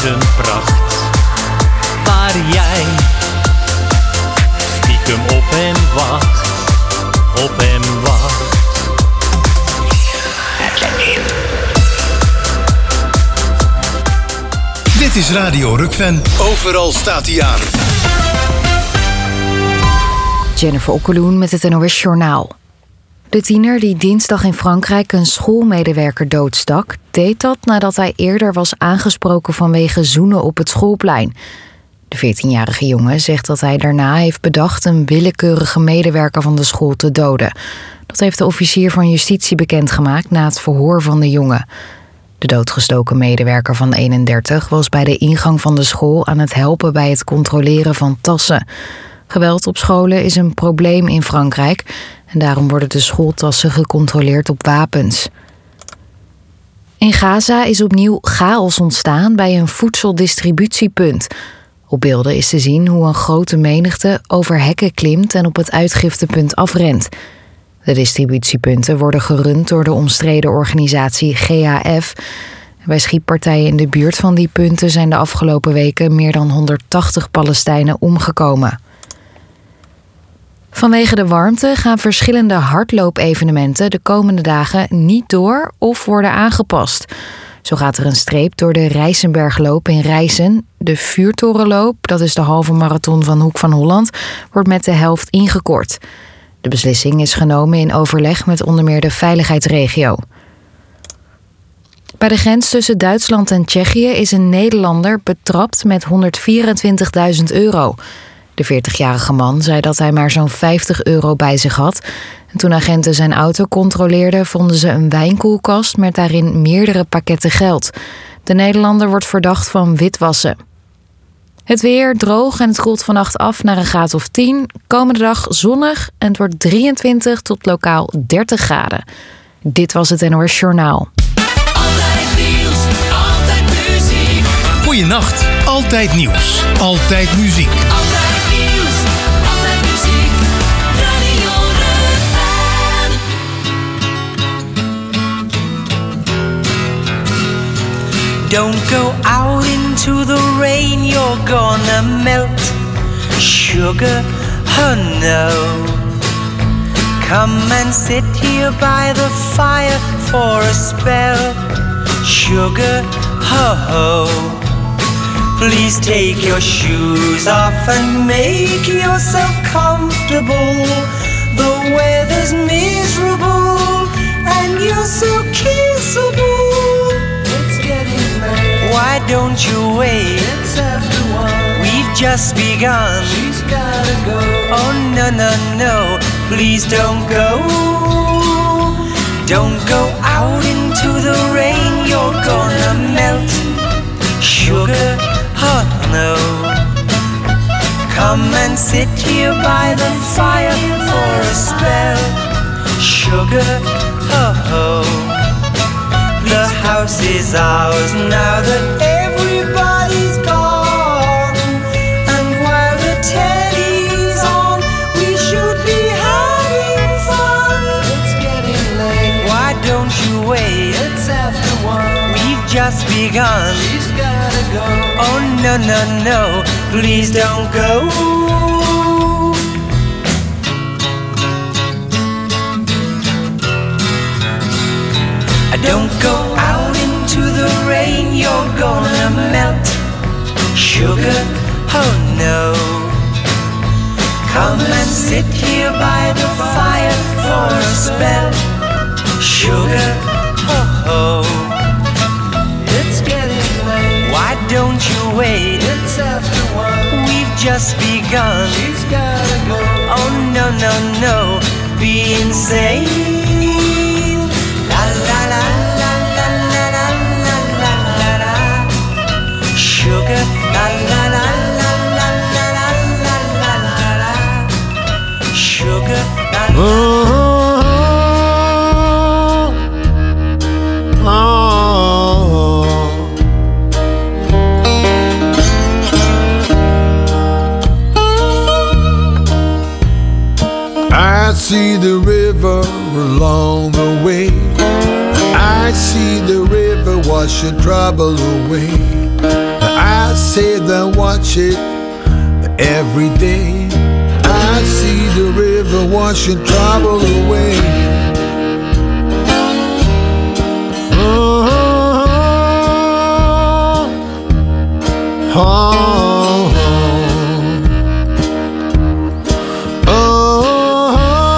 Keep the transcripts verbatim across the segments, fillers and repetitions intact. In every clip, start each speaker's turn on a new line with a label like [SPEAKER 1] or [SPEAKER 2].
[SPEAKER 1] zijn pracht. Waar jij stiekem op hem wacht, op hem wacht.
[SPEAKER 2] Dit is Radio Rukven. Overal staat hij aan.
[SPEAKER 3] Jennifer Okkeloen met het N O S Journaal. De tiener die dinsdag in Frankrijk een schoolmedewerker doodstak, deed dat nadat hij eerder was aangesproken vanwege zoenen op het schoolplein. De veertienjarige jongen zegt dat hij daarna heeft bedacht een willekeurige medewerker van de school te doden. Dat heeft de officier van justitie bekendgemaakt na het verhoor van de jongen. De doodgestoken medewerker van eenendertig was bij de ingang van de school aan het helpen bij het controleren van tassen. Geweld op scholen is een probleem in Frankrijk en daarom worden de schooltassen gecontroleerd op wapens. In Gaza is opnieuw chaos ontstaan bij een voedseldistributiepunt. Op beelden is te zien hoe een grote menigte over hekken klimt en op het uitgiftepunt afrent. De distributiepunten worden gerund door de omstreden organisatie G H F. Bij schietpartijen in de buurt van die punten zijn de afgelopen weken meer dan honderdtachtig Palestijnen omgekomen. Vanwege de warmte gaan verschillende hardloopevenementen de komende dagen niet door of worden aangepast. Zo gaat er een streep door de Rijsenbergloop in Rijssen. De Vuurtorenloop, dat is de halve marathon van Hoek van Holland, wordt met de helft ingekort. De beslissing is genomen in overleg met onder meer de veiligheidsregio. Bij de grens tussen Duitsland en Tsjechië is een Nederlander betrapt met honderdvierentwintigduizend euro. De veertigjarige man zei dat hij maar zo'n vijftig euro bij zich had. En toen agenten zijn auto controleerden, vonden ze een wijnkoelkast met daarin meerdere pakketten geld. De Nederlander wordt verdacht van witwassen. Het weer droog en het koelt vannacht af naar een graad of tien. Komende dag zonnig en het wordt drieëntwintig tot lokaal dertig graden. Dit was het N O S Journaal.
[SPEAKER 2] Altijd nieuws, altijd muziek. Goeienacht, altijd nieuws, altijd muziek.
[SPEAKER 4] Altijd nieuws, altijd muziek. Radio Rukven.
[SPEAKER 5] Don't go out into the rain, you're gonna melt. Sugar, oh no. Come and sit here by the fire for a spell. Sugar, ho ho. Please take your shoes off and make yourself comfortable. The weather's miserable and you're so kissable. It's getting late. Why don't you wait? It's after one. We've just begun. She's gotta go. Oh no no no. Please don't go. Don't go out into the rain, you're gonna melt. Sugar, oh no. Come and sit here by the fire for a spell. Sugar, oh oh. The house is ours now that everybody's gone. And while the telly's on, we should be having fun. It's getting late. Why don't you wait? It's after one. We've just begun. She's gotta go. Oh no no no, please don't go. Don't go out into the rain, you're gonna melt. Sugar, oh no. Come and sit here by the fire for a spell. Sugar, oh oh. It's getting late. Why don't you wait? It's after one. We've just begun. She's gotta go. Oh no no no, be insane. La la la la la la la la la la la. Sugar, la la la la la la la la la la la. Sugar, la la.
[SPEAKER 6] Oh, oh. I see the river along the way. I see the river wash your trouble away. sit and watch it every day. I see the river washing trouble away. Oh, oh, oh, oh,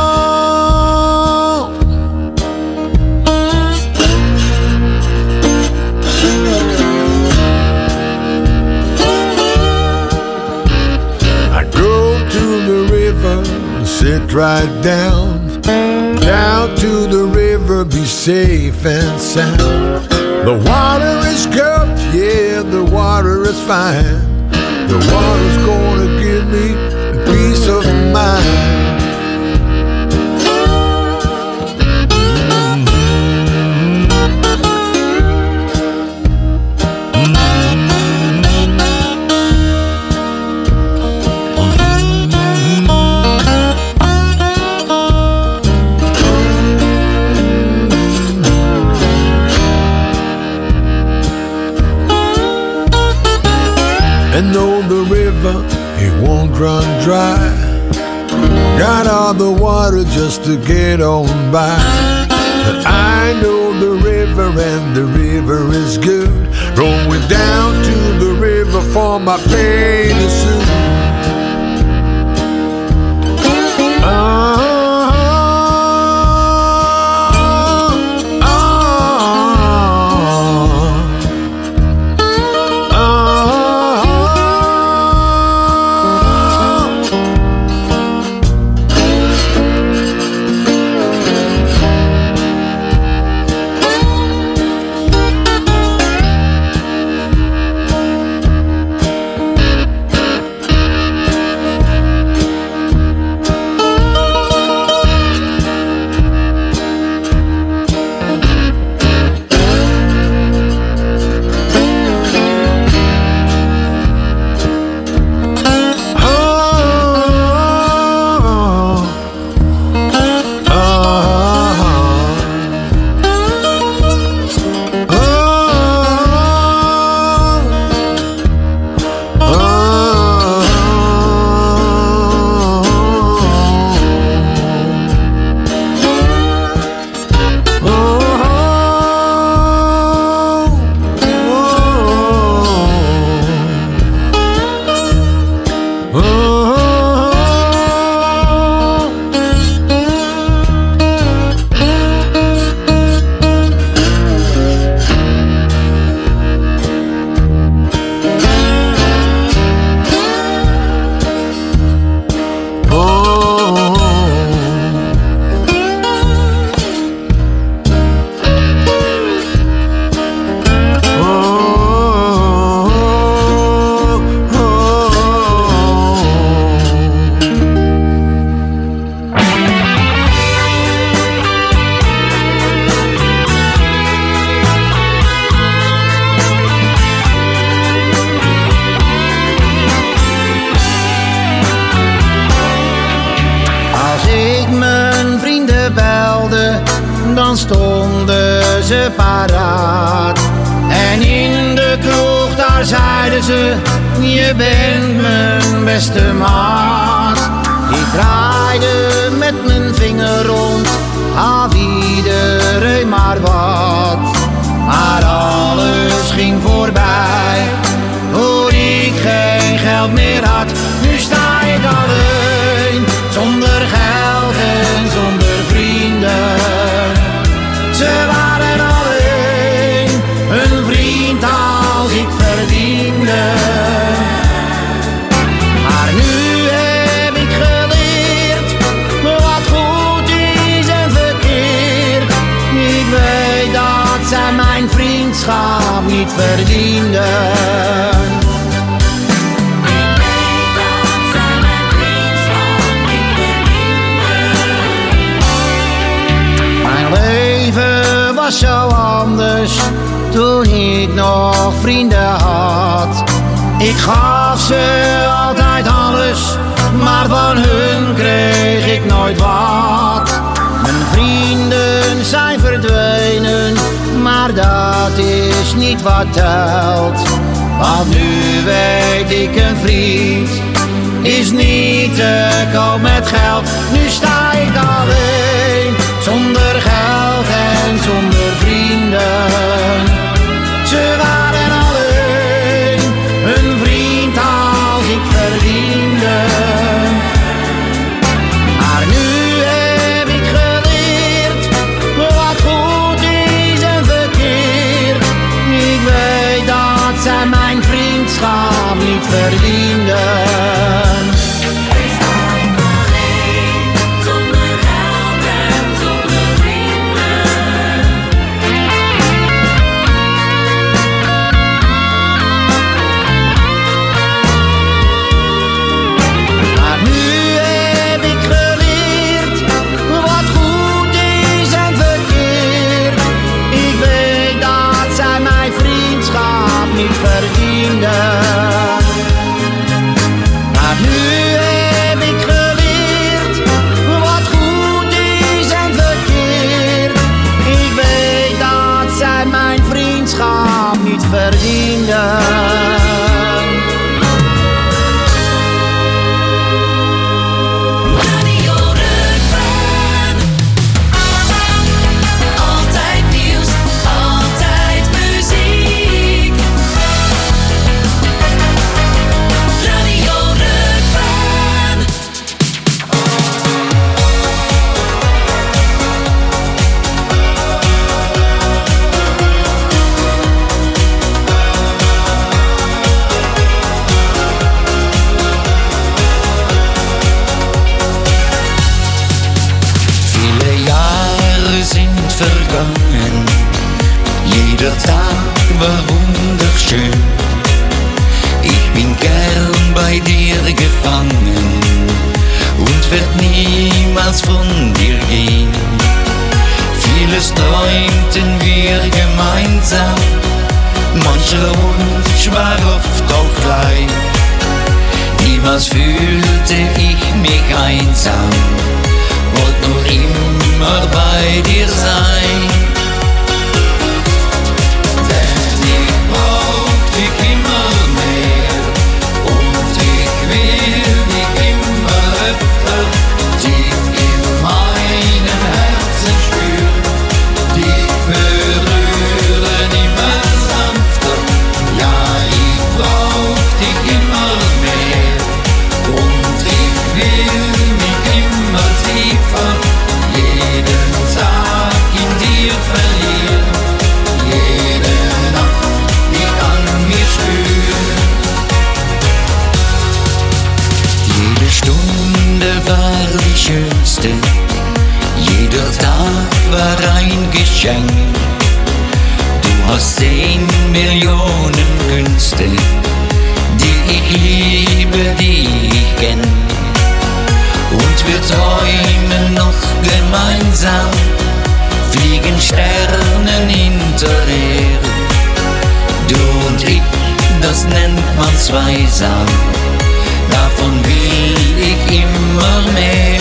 [SPEAKER 6] I go to the river, sit right down, down to the river, be safe and sound. The water is good, yeah, the water is fine. The water's gonna give me a peace of mind. And though the river, it won't run dry, got all the water just to get on by. But I know the river and the river is good. Going down to the river for my pain to soothe. Oh,
[SPEAKER 7] dan stonden ze paraat. En in de kroeg daar zeiden ze, je bent mijn beste maat. Ik draaide met mijn vinger rond, gaf iedereen maar wat. Maar alles ging voorbij, toen ik geen geld meer had. Nu sta ik alleen, zonder geld en zonder vrienden. Ze waren alleen, een vriend als ik verdiende. Maar nu heb ik geleerd, wat goed is en verkeerd. Ik weet dat zij mijn vriendschap niet verdienden. Was zo anders toen ik nog vrienden had. Ik gaf ze altijd alles, maar van hun kreeg ik nooit wat. Mijn vrienden zijn verdwenen, maar dat is niet wat telt. Want nu weet ik een vriend is niet te koop met geld. Nu sta ik alleen, zonder geld en zonder vrienden. Ze waren alleen, een vriend als ik verdiende. Maar nu heb ik geleerd wat goed is en verkeerd. Ik weet dat zij mijn vriendschap niet verdienden. Maar nu heb ik geleerd wat goed is en verkeerd. Ik weet dat zij mijn vriendschap niet verdienden.
[SPEAKER 8] Jeder Tag war wunderschön. Ich bin gern bei dir gefangen und werd niemals von dir gehen. Vieles träumten wir gemeinsam, mancher Wunsch war oft auch klein. Niemals fühlte ich mich einsam, wollt nur immer bei dir sein. Schönste. Jeder Tag war ein Geschenk. Du hast zehn Millionen Künste, die ich liebe, die ich kenn. Und wir träumen noch gemeinsam, fliegen Sternen hinterher. Du und ich, das nennt man zweisam. Davon will ich immer mehr.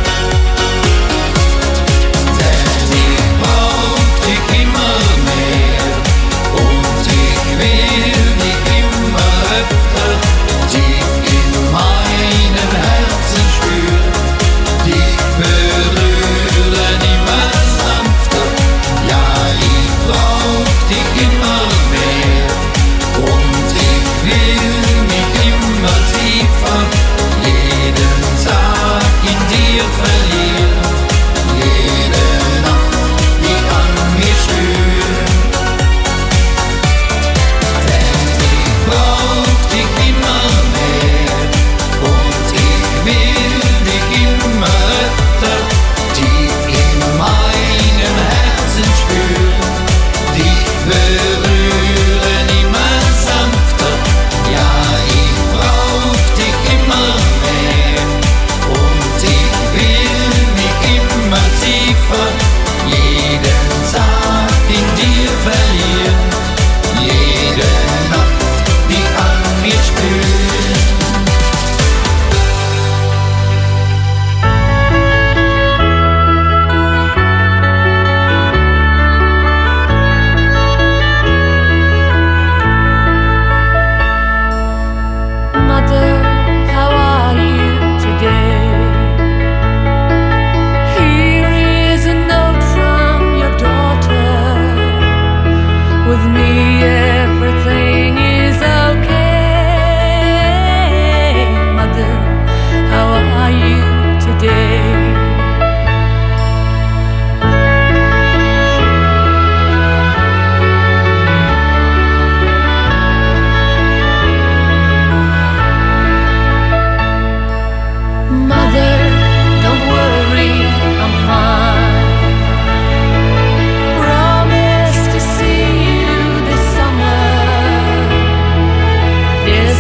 [SPEAKER 8] Denn ich brauch dich immer mehr und ich will dich immer öfter. Tief in meinem Herzen spüren, dich berühren immer sanfter. Ja, ich brauch dich immer mehr und ich will mich immer tiefer, jeden Tag in dir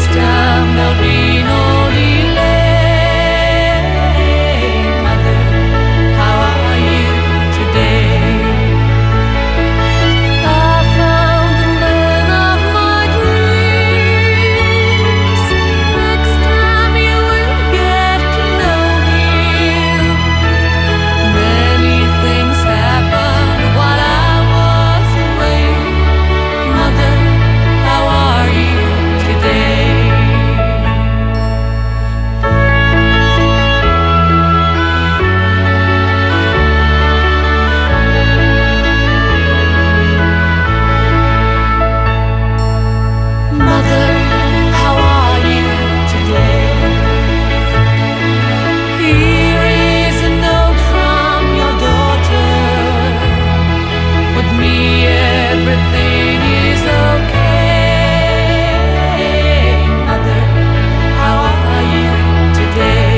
[SPEAKER 4] time there'll be no delay. Mother, how are you today? I found the man of my dreams. Next time you will get to know him. Many things happened while I was away. Mother, how are you today? Mother, how are you today? Here is a note from your daughter. With me everything is okay. Mother, how are you today?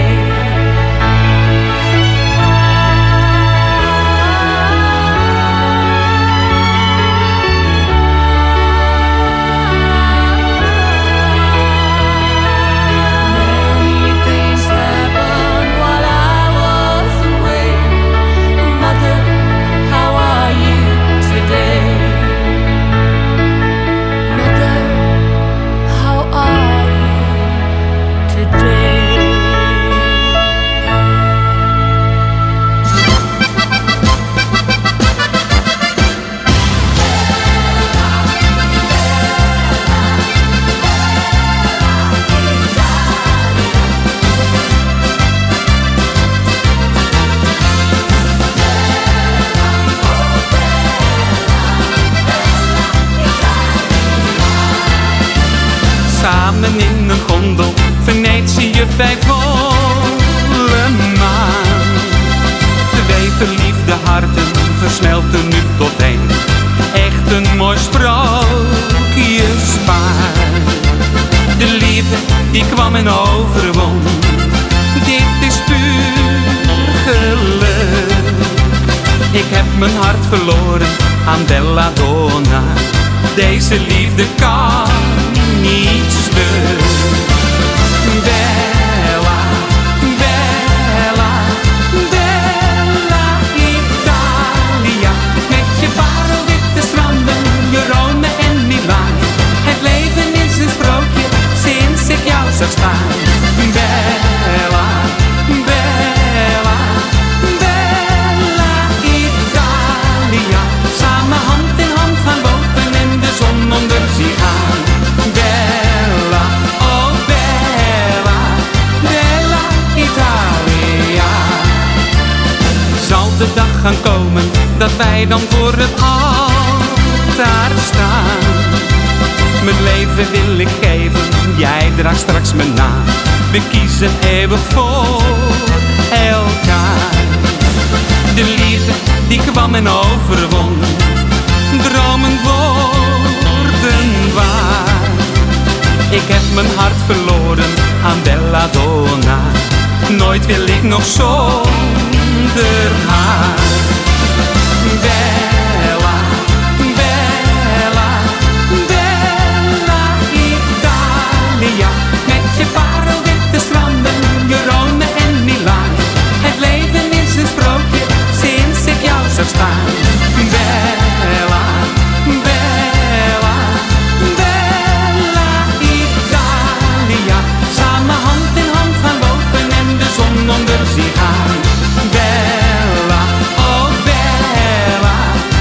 [SPEAKER 4] Many things happened while I was away. Mother, how are you today? Mother, how are you today?
[SPEAKER 9] Samen in een gondel, Venetië bij volle maan. Twee verliefde harten versmelten nu tot één. Echt een mooi sprookjespaar. De liefde die kwam en overwon. Dit is puur geluk. Ik heb mijn hart verloren aan Belladonna. Deze liefde kan niet stuk. Bella, Bella, Bella Italia. Met je parelwitte stranden, je Rome en Milaan. Het leven is een sprookje sinds ik jou zag staan. Bella, Bella, Bella Italia. Samen hand in hand gaan lopen en de zon onder zien gaan. Bella, oh Bella, Bella Italia. Zal de dag gaan komen dat wij dan voor het altaar staan. Mijn leven wil ik geven, jij draagt straks mijn naam. We kiezen eeuwig voor elkaar. De liefde die kwam en overwon. Dromen worden waar. Ik heb mijn hart verloren aan Belladonna. Nooit wil ik nog zonder haar. Bella, Bella, Bella Italia. Met je parelwitte stranden, je Rome en Milaan. Het leven is een sprookje sinds ik jou zag staan. Bella, Bella, Bella Italia. Samen hand in hand gaan lopen en de zon onder zien gaan. Bella, oh Bella,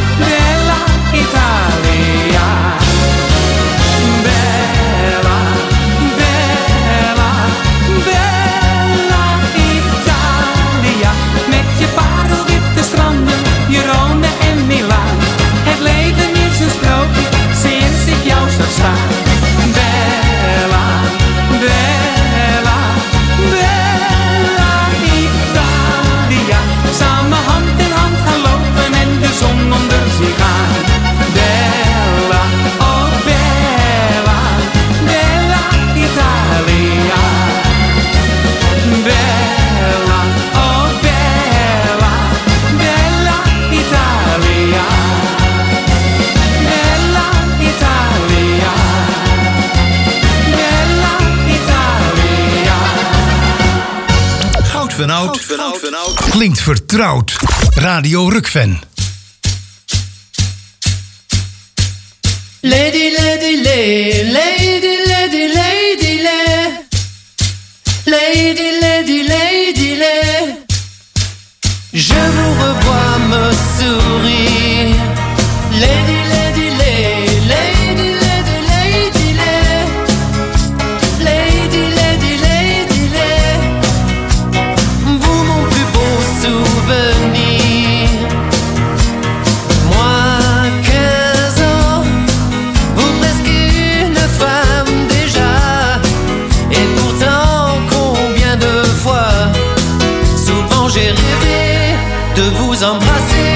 [SPEAKER 2] van oud, klinkt vertrouwd. Radio Rukven.
[SPEAKER 10] Lady, lady, lady, lady, lady, lady, lady, lady, lady, lady. Je vous revois me sourire. Lady, lady, lady, lady, lady, lady, lady, lady, lady, lady. Vous mon plus beau souvenir. Moi quinze ans, vous presque une femme déjà. Et pourtant combien de fois souvent j'ai rêvé de vous embrasser.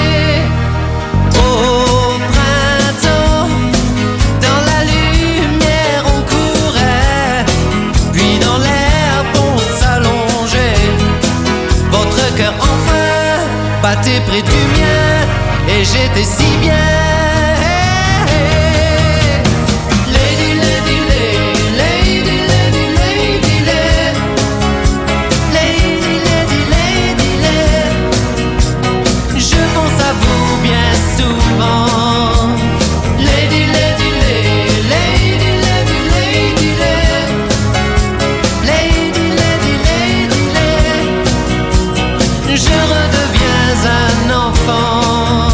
[SPEAKER 10] Au printemps, dans la lumière on courait, puis dans l'herbe on s'allongeait. Votre cœur enfin battait près du mien, et j'étais si bien. Lady, lady, lady, lady, lady, lady, lady, lady, lady, lady. Je pense à vous bien souvent. Lady, lady, lady, lady, lady, lady, lady, lady, lady, lady. Je redeviens un enfant.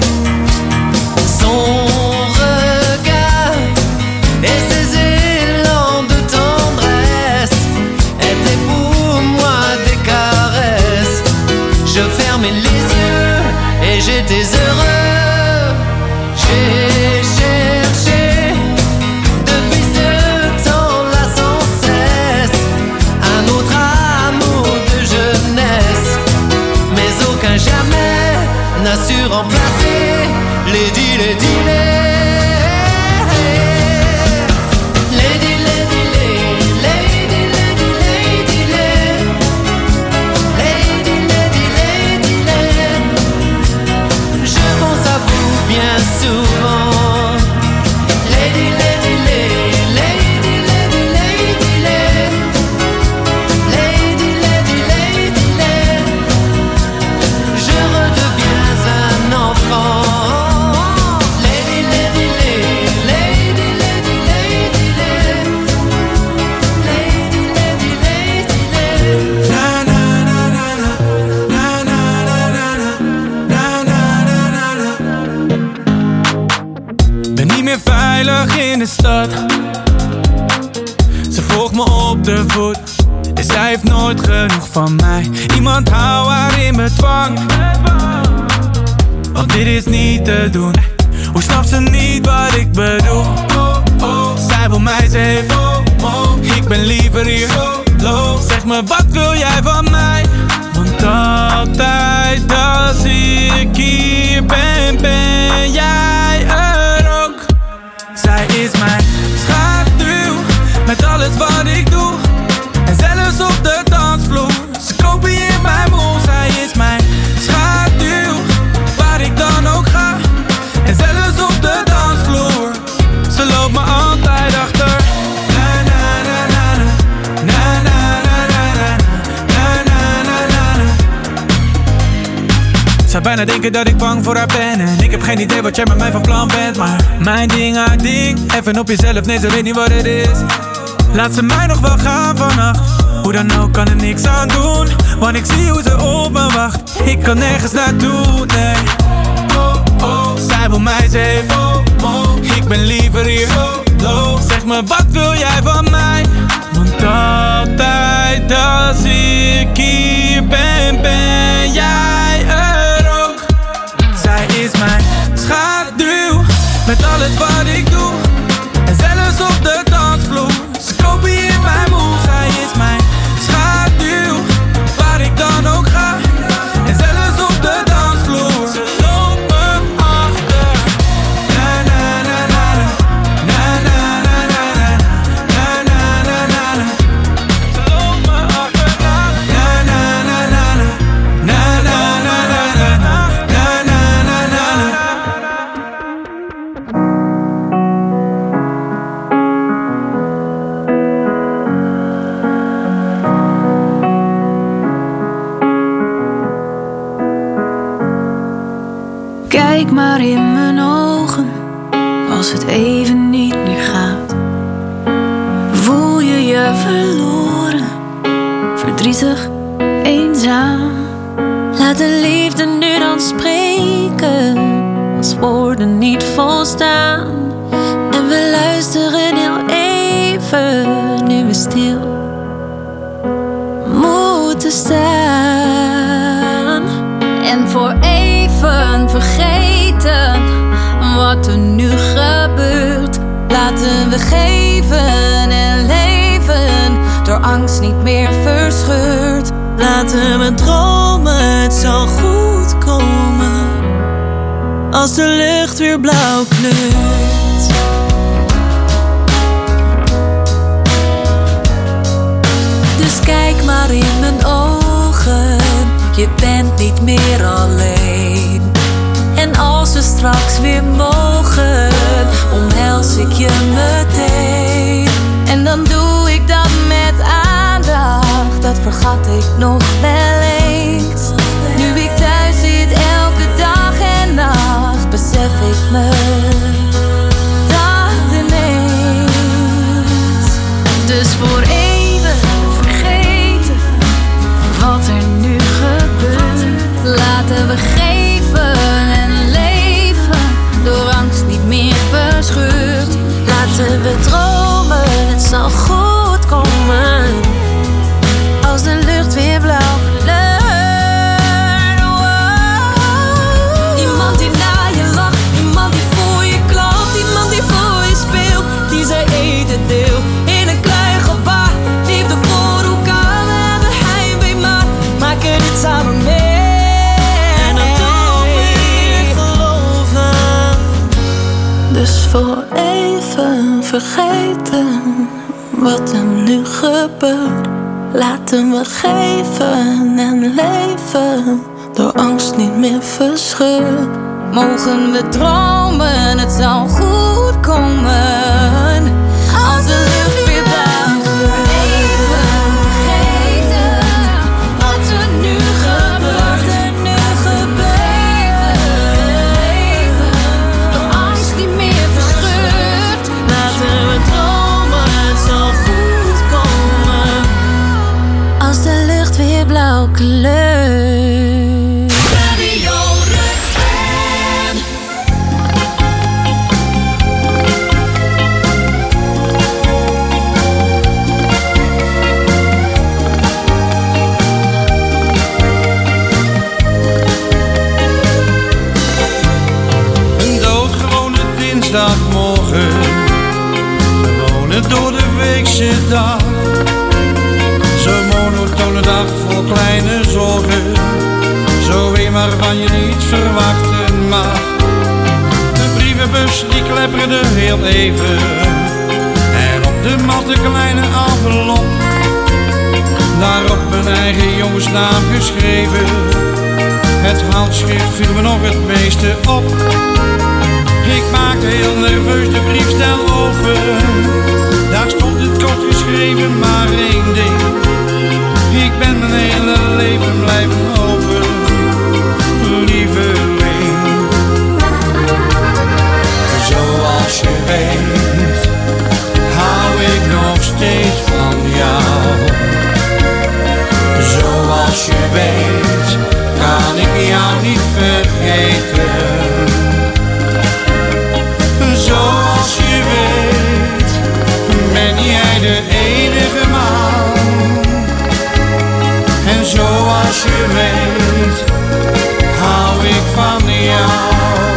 [SPEAKER 10] Son regard et ses élans de tendresse étaient pour moi des caresses. Je fermais les yeux et j'étais heureux. J'ai cherché depuis ce temps-là sans cesse un autre amour de jeunesse, mais aucun jamais n'a su remplacer Lady, Lady, Lady, Lady, Lady, Lady, Lady, Lady, Lady, Lady, Lady. Je pense à vous bien souvent. Lady, Lady, Lady, Lady, Lady, Lady, Lady, Lady, Lady, Lady. Je redeviens un enfant. Lady, Lady, Lady, Lady, Lady, Lady, Lady, Lady, Lady, Lady.
[SPEAKER 11] Na na na na na na na na na na na. Ben niet meer veilig in de stad. Ze volgt me op de voet en zij heeft nooit genoeg van mij. Iemand hou haar in bedwang, want dit is niet te doen. Hoe snapt ze niet wat ik bedoel? Zij wil mij, ze heeft ik ben liever hier. Zeg me, wat wil jij van mij? Want altijd als ik hier ben, ben jij er ook. Zij is mijn schaduw, met alles wat ik doe. En zelfs op de dansvloer, ze kopieert mijn moves. Zij is mijn schaduw, waar ik dan ook ga. En zelfs op de dansvloer, ze loopt me altijd achter. Na na na na na, na na na na na, na na na na. Zou bijna denken dat ik bang voor haar ben. En ik heb geen idee wat jij met mij van plan bent. Maar mijn ding, haar ding, even op jezelf, nee ze weet niet wat het is. Laat ze mij nog wel gaan vannacht. Hoe dan ook kan er niks aan doen, want ik zie hoe ze op me wacht. Ik kan nergens naartoe, nee. Oh, oh, zij wil mij, ze heeft oh, oh. Ik ben liever hier oh, zeg me, wat wil jij van mij? Want altijd als ik hier ben, ben jij er ook. Zij is mijn schaduw, met alles wat ik doe. En zelfs op de dansvloer, ze kopieert mijn moves. Zij is mijn schaduw, waar ik dan ook ga. En zelfs op de dansvloer, ze loopt me achter. Na na na na na, na na na na na, na
[SPEAKER 12] Kijk maar in mijn ogen, als het even niet meer gaat. Voel je je verloren, verdrietig, eenzaam.
[SPEAKER 4] Laat de liefde nu dan spreken, als woorden niet volstaan. En we luisteren heel even, nu we stil moeten staan.
[SPEAKER 12] En voor even vergeten wat er nu gebeurt. Laten we geven en leven, door angst niet meer verscheurd.
[SPEAKER 4] Laten we dromen, het zal goed komen, als de lucht weer blauw kleurt. Dus kijk maar in mijn ogen, je bent niet meer alleen. En als we straks weer mogen, omhels ik je meteen. En dan doe ik dat met aandacht, dat vergat ik nog wel eens. Nu ik thuis zit elke dag en nacht, besef ik me dat ineens.
[SPEAKER 12] Dus voor even vergeten wat er nu gebeurt. Laten we geven en leven, door angst niet meer verscheurd.
[SPEAKER 4] Laten we dromen, het zal goed komen, als de lucht weer blauw kleurt.
[SPEAKER 12] Wow. Iemand die naar je lacht, iemand die voor je klapt, iemand die voor je speelt, die zijn eten deel in een klein gebaar. Liefde voor elkaar, we hebben heimwee, maar maken dit samen mee.
[SPEAKER 4] En dat doet me weer geloven.
[SPEAKER 12] Dus voor even vergeten wat er nu gebeurt. Laten we geven en leven, door angst niet meer verscheurd. Mogen we dromen, het zal goed komen, als de lucht weer blauw kleurt. Even vergeten wat er nu gebeurt, er nu gebeurt. Leven, door angst niet meer verscheurd.
[SPEAKER 4] Laten we dromen, het zal goed komen,
[SPEAKER 12] als de lucht weer blauw kleurt.
[SPEAKER 4] Radio Rukven.
[SPEAKER 13] Een doodgewone dinsdagmorgen, gewone door de weekse dag. Zo'n monotone dag vol kleine zorgen, zo een waarvan je niet verwachten mag. De brievenbus die klepperde heel even, en op de mat een kleine envelop, daarop mijn eigen jongensnaam geschreven. Het handschrift viel me nog het meeste op. Ik maakte heel nerveus de briefstel open, daar stond het kort geschreven maar één ding: ik ben mijn hele leven blijven hopen, lieveling. Zoals je weet, hou ik nog steeds van jou. Zoals je weet, kan ik jou niet vergeten. Zoals je weet, ben jij de enige man. En zoals je weet, hou ik van jou.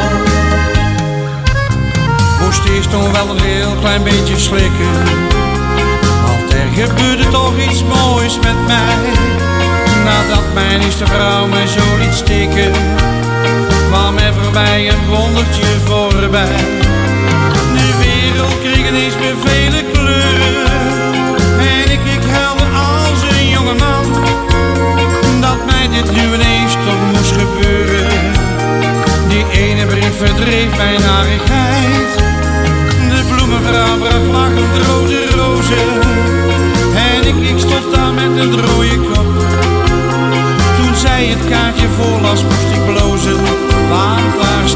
[SPEAKER 13] Moest eerst nog wel een heel klein beetje slikken, want er gebeurde toch iets moois met mij. Nadat mijn eerste vrouw mij zo liet stikken, kwam er voorbij een wondertje voorbij. De wereld kreeg ineens weer vele kleuren, en ik, ik huilde als een jongeman, dat mij dit nu ineens toch moest gebeuren. Die ene brief verdreef mijn narigheid, de bloemenvrouw bracht lachend rode rozen, en ik, ik stond daar met een rode kop. Toen zij het kaartje voorlas moest ik blozen, want daar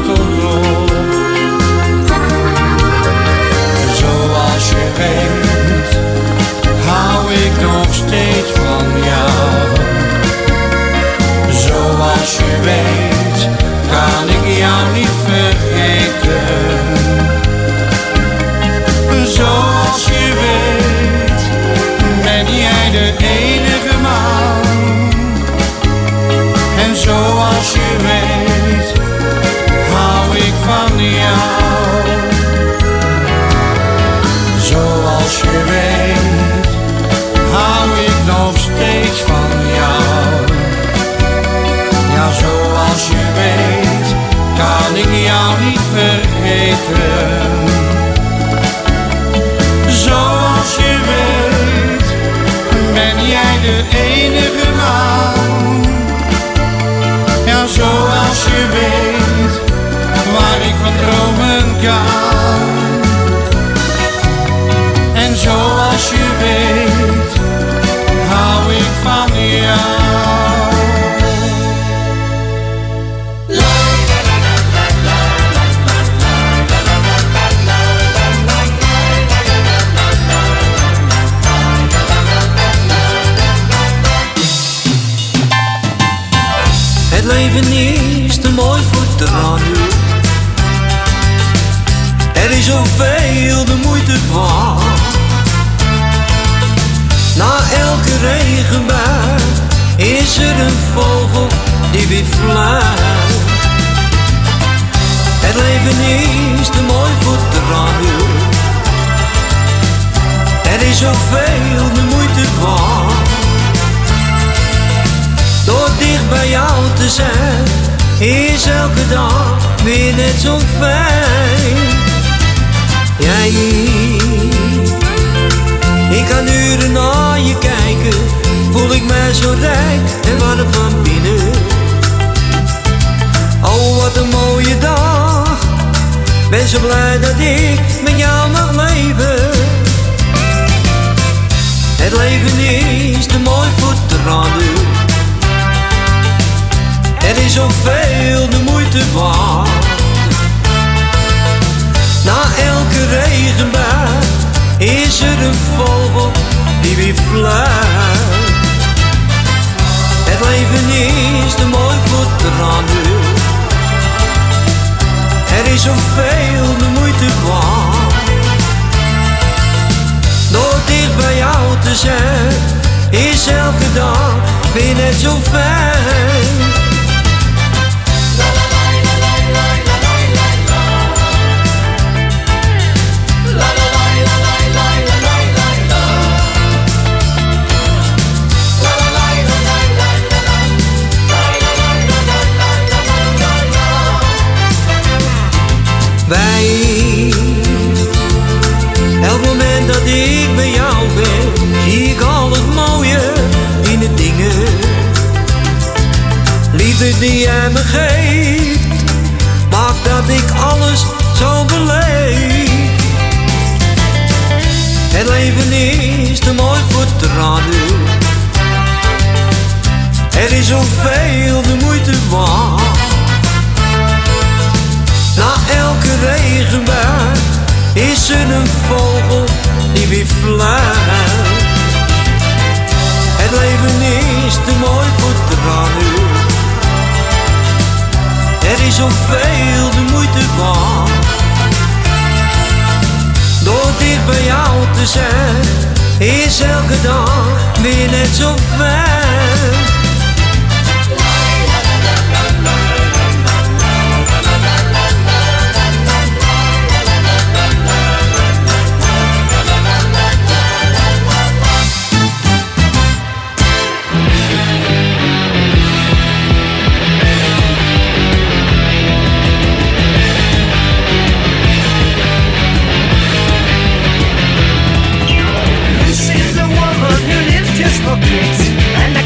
[SPEAKER 13] weten. Zoals je weet, ben jij de enige man. Ja, zoals je weet, waar ik van dromen kan. En zoals je weet, hou ik van jou.
[SPEAKER 14] Het leven is te mooi voor tranen. Er is zoveel de moeite waard. Na elke regenbui is er een vogel die weer fluit. Het leven is te mooi voor tranen. Er is zoveel de moeite waard. Door dicht bij jou te zijn, is elke dag weer net zo fijn. Jij, ik kan uren naar je kijken, voel ik mij zo rijk en warm van binnen. Oh, wat een mooie dag, ben zo blij dat ik met jou mag leven. Het leven is te mooi voor tranen. Er is zoveel de moeite waard. Na elke regenbui is er een vogel die weer fluit. Het leven is te mooi voor tranen. Er is zoveel de moeite waard. Door dicht bij jou te zijn, is elke dag weer net zo fijn. Wij, elk moment dat ik bij jou ben, zie ik al het mooie in de dingen. Liefde die jij me geeft, maakt dat ik alles zo beleef. Het leven is te mooi voor tranen. Er is zoveel de moeite waard. Na elke regenbui is er een vogel die weer fluit. Het leven is te mooi voor tranen. Er is zoveel de moeite waard. Door dicht bij jou te zijn, is elke dag weer net zo fijn.
[SPEAKER 5] For kids, and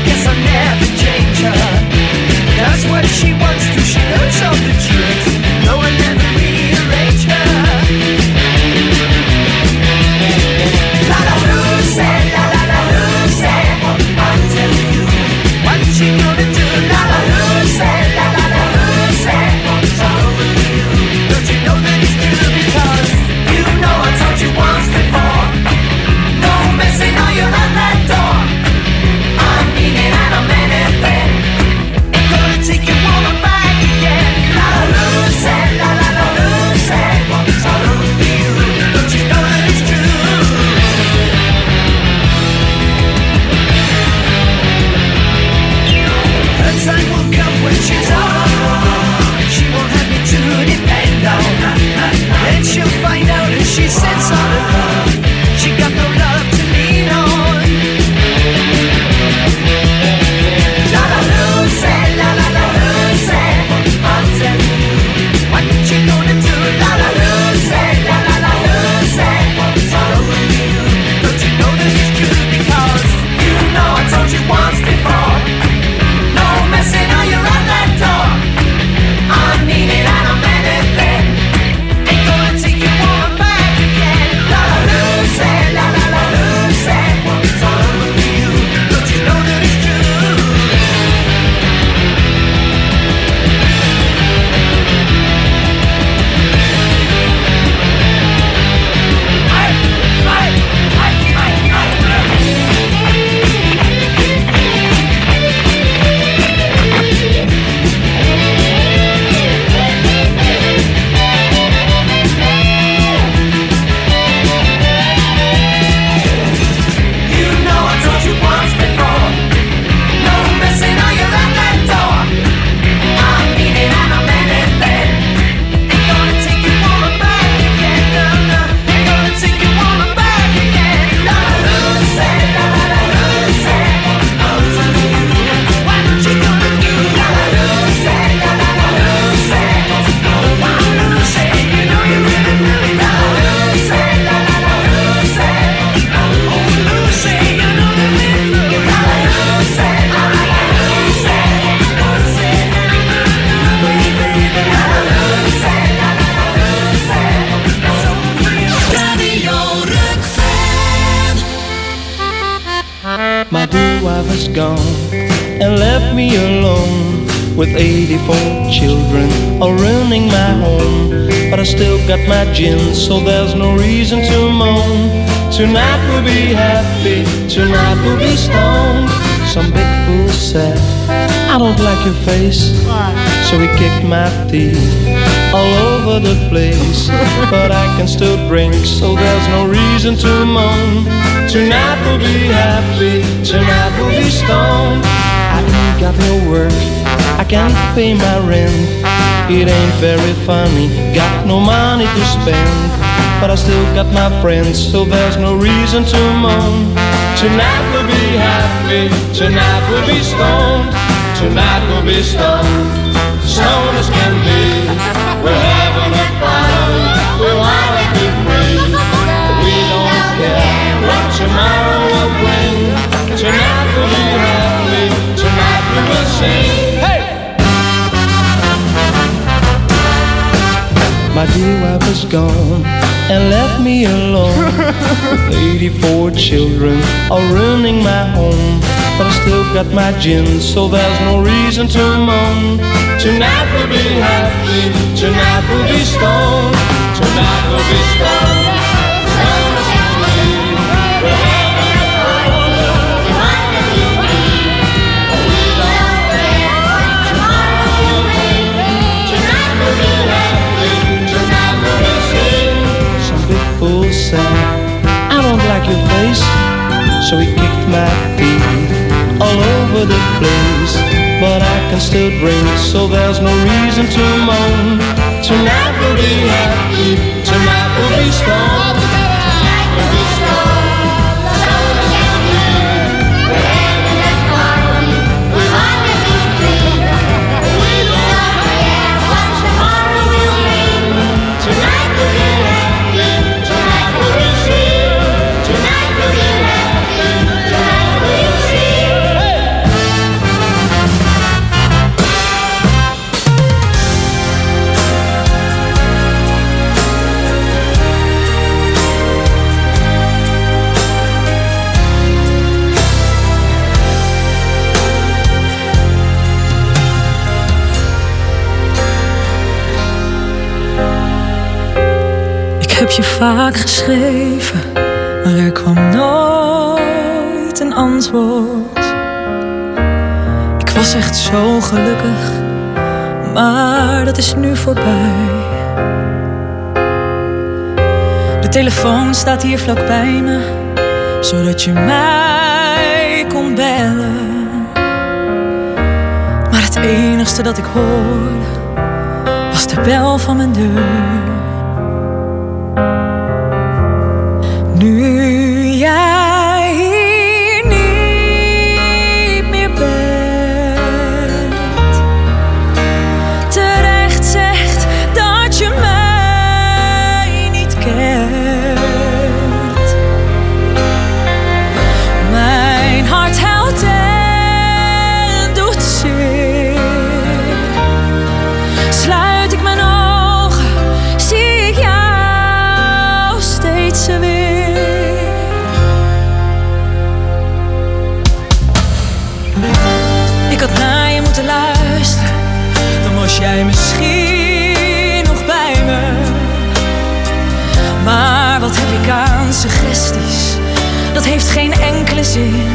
[SPEAKER 15] My dear wife is gone and left me alone with eighty-four children all ruining my home. But I still got my gin, so there's no reason to moan. Tonight we'll be happy, tonight we'll be stoned. Some big fool said, I don't like your face. So he kicked my teeth all over the place. But I can still drink, so there's no reason to moan. Tonight we'll be happy, tonight we'll be stoned. I ain't got no work, I can't pay my rent. It ain't very funny, got no money to spend. But I still got my friends, so there's no reason to moan. Tonight we'll be happy, tonight we'll be stoned. Tonight we'll be stoned, stoned as can be. We're having a party, we wanna be free. We don't care what tomorrow will bring. Tonight we'll be happy, tonight we will sing. Hey! My dear wife is gone and left me alone with eighty-four children all ruining my home. But I still got my gin, so there's no reason to moan. Tonight we'll be happy, tonight we'll be stoned. Tonight we'll be stoned, stoned as can be. We're having a party, we want to be free. We don't care what tomorrow will bring. Tonight we'll be happy, tonight we'll be sing. Some big fool said, I don't like your face. So he kicked my feet all over the place. But I can still drink, so there's no reason to moan. Tonight we'll be happy, tonight we'll be stoned. Tonight we'll be stoned, stoned as can be. We're having a party, we want to be free. We don't care what tomorrow will bring. Tonight we'll be happy, tonight we'll be sing. Tonight we'll be happy, tonight we'll sing.
[SPEAKER 4] Ik heb je vaak geschreven, maar er kwam nooit een antwoord. Ik was echt zo gelukkig, maar dat is nu voorbij. De telefoon staat hier vlakbij me, zodat je mij kon bellen. Maar het enigste dat ik hoorde, was de bel van mijn deur. Nu jij hier niet meer bent, terecht zegt dat je mij niet kent. Mijn hart huilt en doet zeer. Sluit ik mijn ogen, zie ik jou steeds weer. Ik had naar je moeten luisteren, dan was jij misschien nog bij me. Maar wat heb ik aan suggesties, dat heeft geen enkele zin.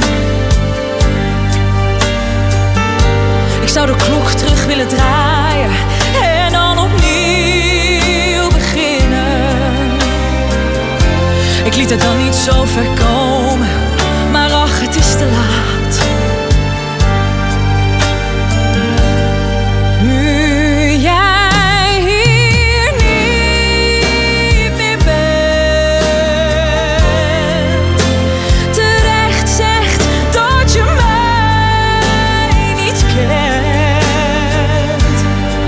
[SPEAKER 4] Ik zou de klok terug willen draaien en dan opnieuw beginnen. Ik liet het dan niet zo ver komen, maar ach, het is te laat. Nu jij hier niet meer bent, terecht zegt dat je mij niet kent.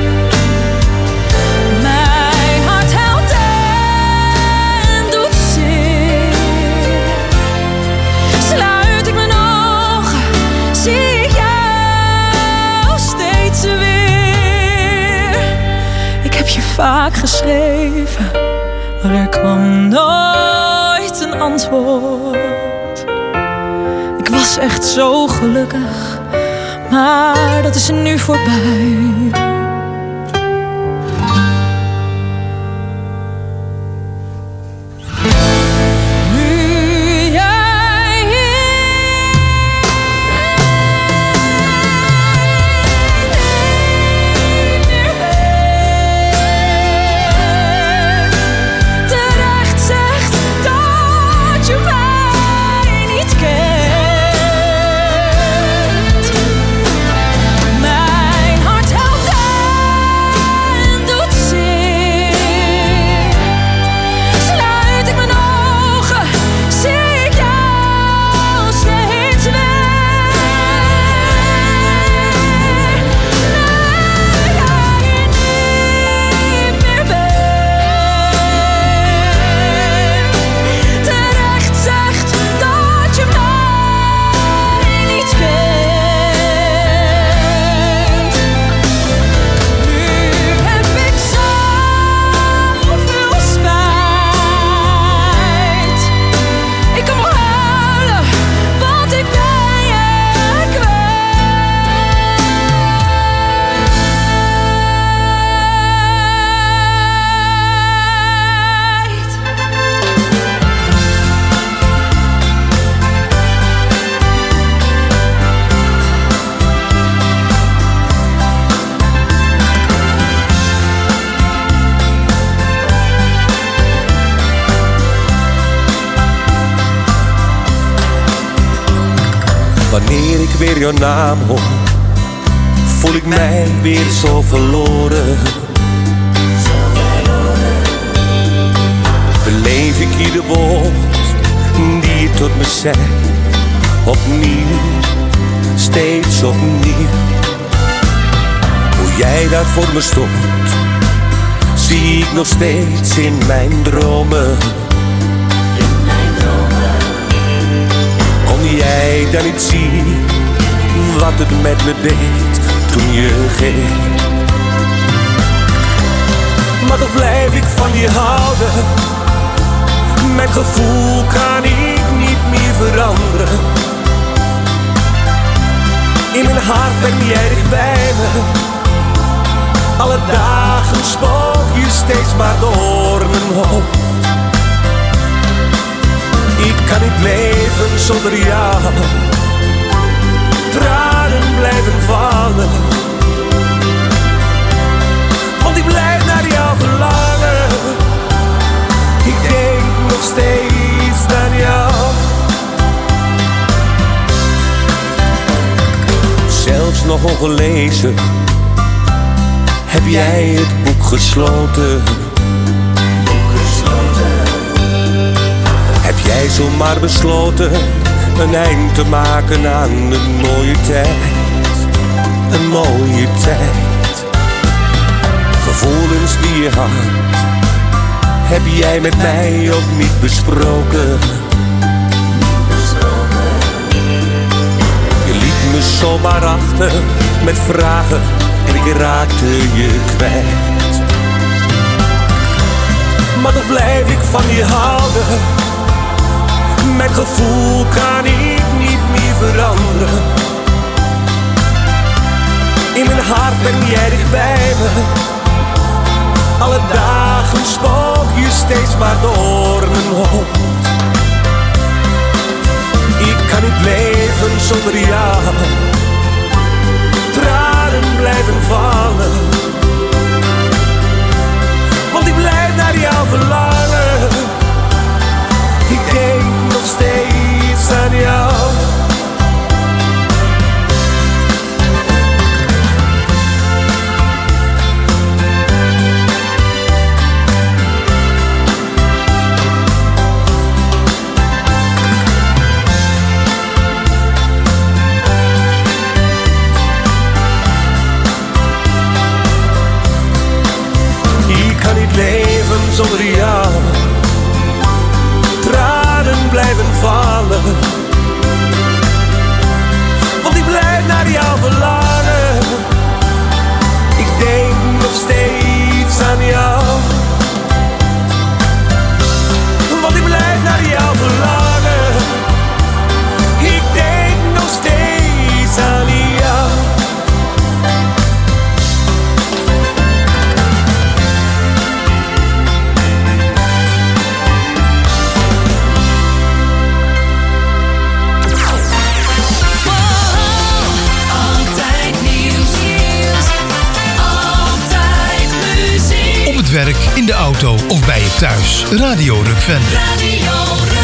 [SPEAKER 4] Mijn hart huilt en doet zeer. Sluit ik mijn ogen, zie ik jou steeds weer. Ik heb je vaak geschreven, maar er kwam nooit een antwoord. Ik was
[SPEAKER 12] was echt zo gelukkig, maar dat is nu voorbij.
[SPEAKER 16] Wanneer ik weer jouw naam hoor, voel ik mij weer zo verloren. Beleef ik ieder woord die je tot me zei, opnieuw, steeds opnieuw. Hoe jij daar voor me stond, zie ik nog steeds in mijn dromen. Kon jij dan niet zien wat het met me deed toen je ging? Maar toch blijf ik van je houden. Mijn gevoel kan ik niet meer veranderen. In mijn hart ben jij dicht bij me. Alle dagen spook je steeds maar door mijn hoofd. Ik kan niet leven zonder jou. Tranen blijven vallen, want ik blijf naar jou verlangen. Ik denk nog steeds aan jou. Zelfs nog ongelezen heb jij het boek gesloten. Heb jij zomaar besloten een eind te maken aan een mooie tijd, een mooie tijd. Gevoelens die je had, heb jij met mij ook niet besproken. Je liet me zomaar achter met vragen en ik raakte je kwijt. Maar toch blijf ik van je houden. Mijn gevoel kan ik niet meer veranderen. In mijn hart ben jij dicht bij me. Alle dagen spook je steeds maar door mijn hoofd. Ik kan niet leven zonder jou. Tranen blijven vallen, want ik blijf naar jou verlangen. Ik denk nog steeds aan jou.
[SPEAKER 2] werk, in de auto of bij je thuis. Radio Rukven.
[SPEAKER 5] Radio Rukven.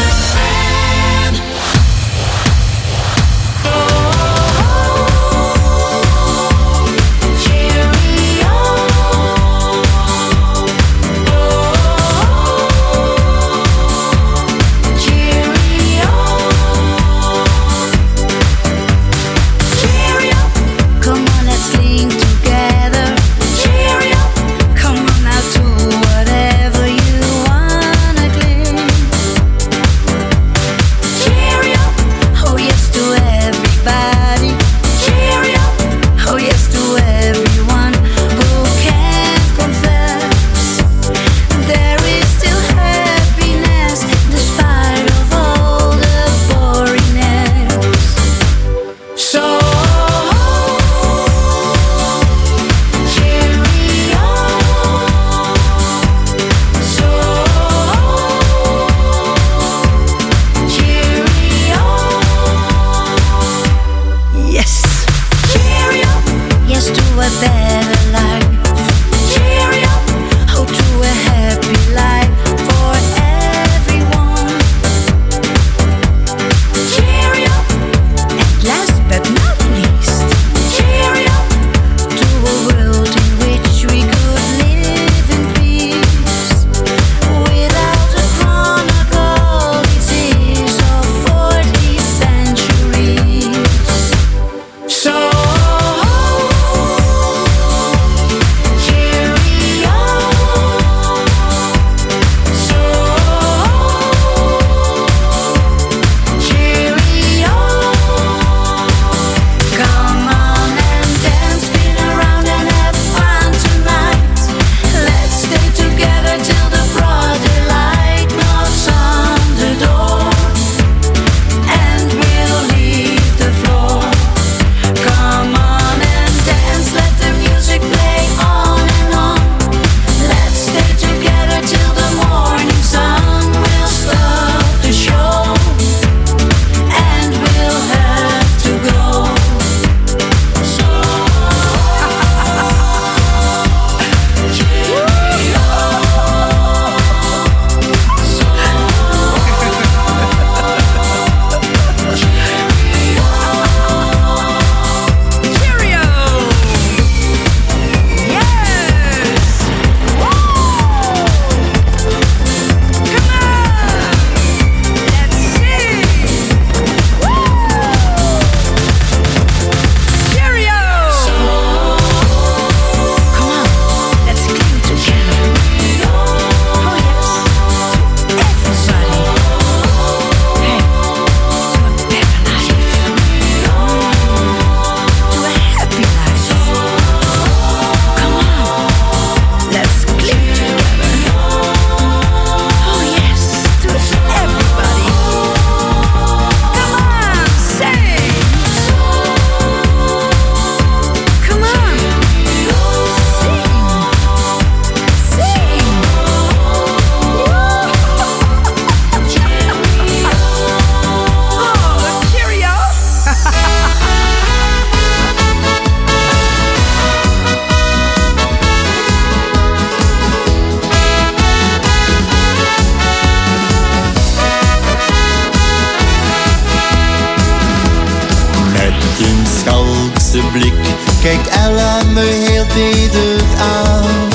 [SPEAKER 17] kijkt Ella me heel teder aan.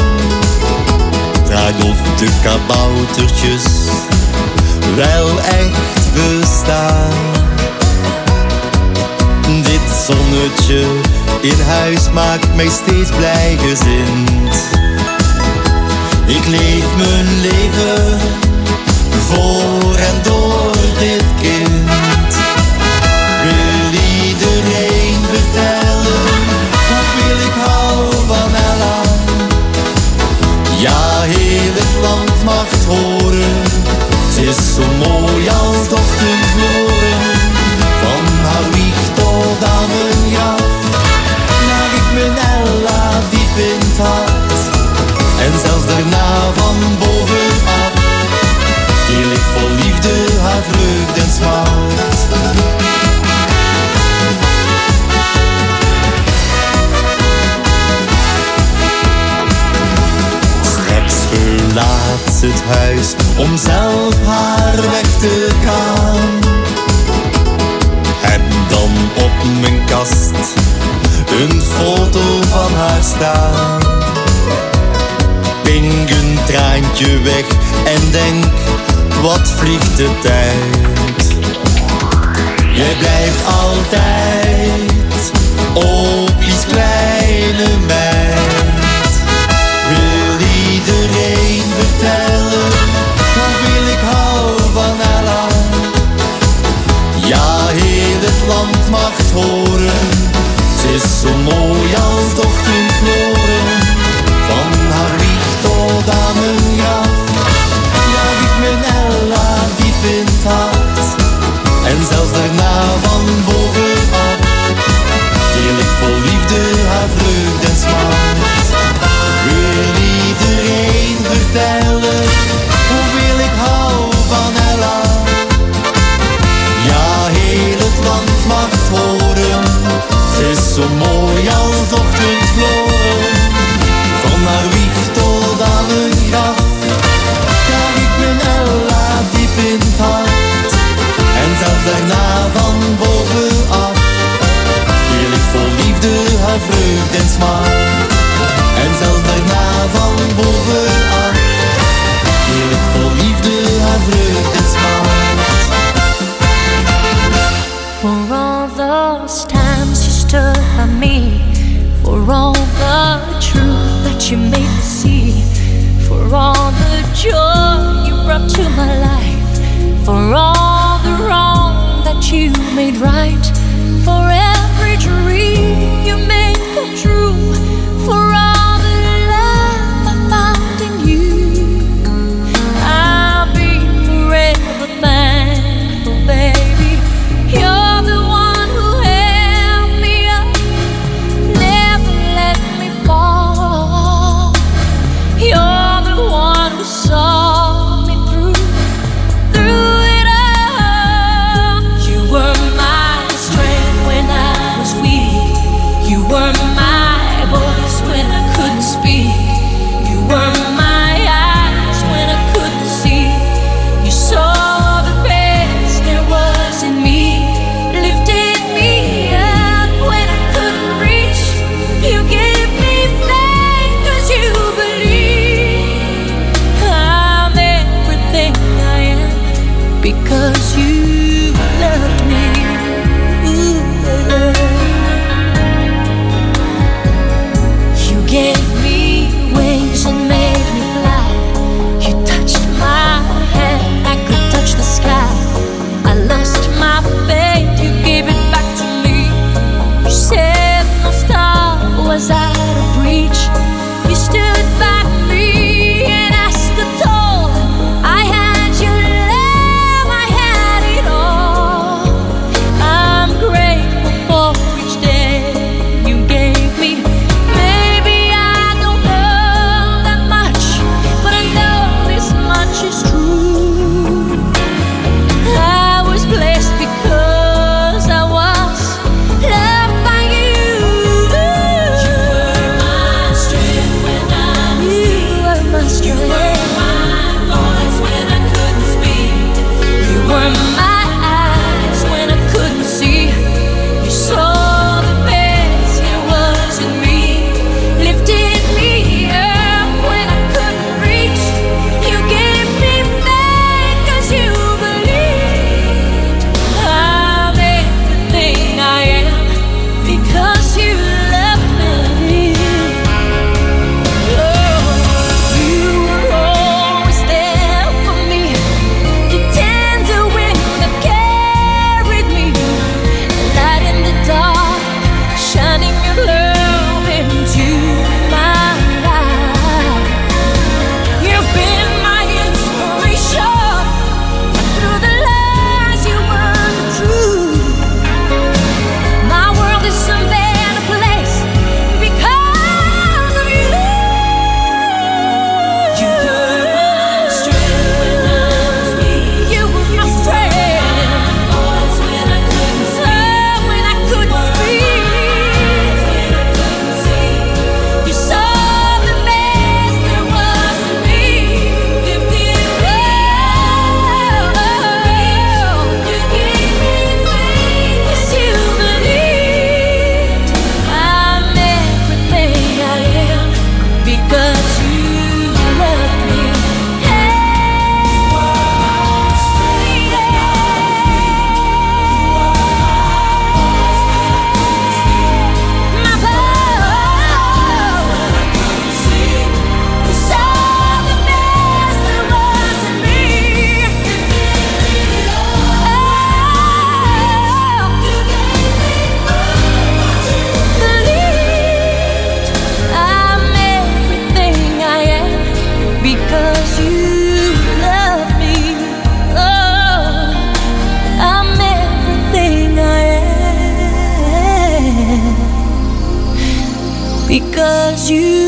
[SPEAKER 17] Vraagt of de kaboutertjes wel echt bestaan. Dit zonnetje in huis maakt mij steeds blijgezind. Ik leef mijn leven voor en door dit kind. Wil iedereen vertellen hoeveel ik hou van Ella? Ja, heel het land mag het horen. Ze is zo mooi als ochtendgloren. Van haar wieg tot aan mijn graf draag ik mijn Ella diep in het hart. En zelfs daarna van bovenaf om zelf haar weg te gaan. Heb dan op mijn kast een foto van haar staan. Ping een traantje weg en denk, wat vliegt de tijd. Jij blijft altijd op iets kleine meid. Wil iedereen vertellen hoeveel ik hou van Ella? Ja, heel het land mag het horen. Ze is zo mooi als ochtendgloren. Van haar wieg tot aan mijn graf. Ja, ik ben Ella diep in het hart. En zelfs daarna van bovenaf deel ik vol liefde haar vreugde en smart. Wil iedereen vertellen hoeveel ik hou van Ella? Ja, heel het land mag het horen. Ze is zo mooi als ochtendgloren. Van haar wieg tot aan mijn graf. Ja, ik ben Ella diep in het hart. En zelfs daarna van bovenaf deel ik vol liefde haar vreugde en smart. En zelfs daarna van bovenaf deel ik vol liefde haar vreugde en smart.
[SPEAKER 4] For all those times you stood by me, for all the truth that you made me see, for all the joy you brought to my life, for all the wrong that you made right, for every dream you made come true, for all the love I found in you, I'll be forever thankful, baby. You're the one who held me up, never let me fall. You're the one who saw me through, through it all. You were my strength when I was weak. You were my
[SPEAKER 12] because you